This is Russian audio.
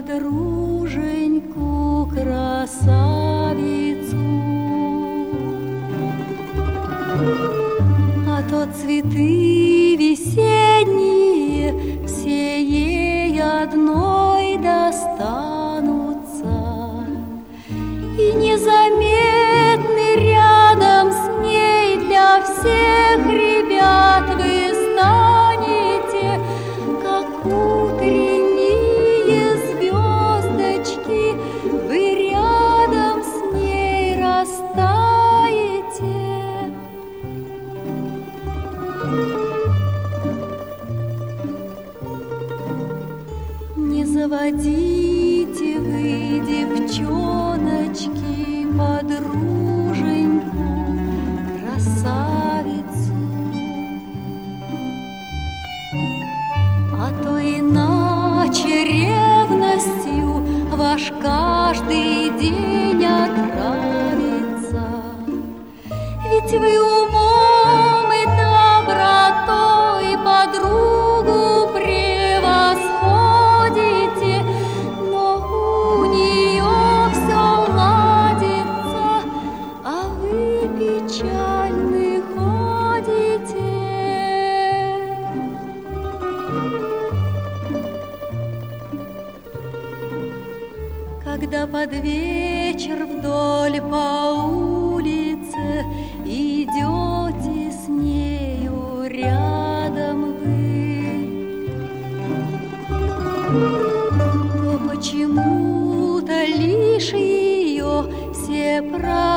подруженьку красавицу. А то цветы весенние все ей одной достанутся, и незаметны рядом с ней для всех ребят вы станете, как утренние звездочки, вы рядом с ней растаете. Не заводите вы, девчоночки, подруженьку красавицу, а то иначе ревностью ваш каждый день отравится. Ведь вы умом и добротой подругу превосходите, но у нее все ладится, а вы печальны ходите. Когда под вечер вдоль по улице идете с нею рядом вы, то почему-то лишь ее все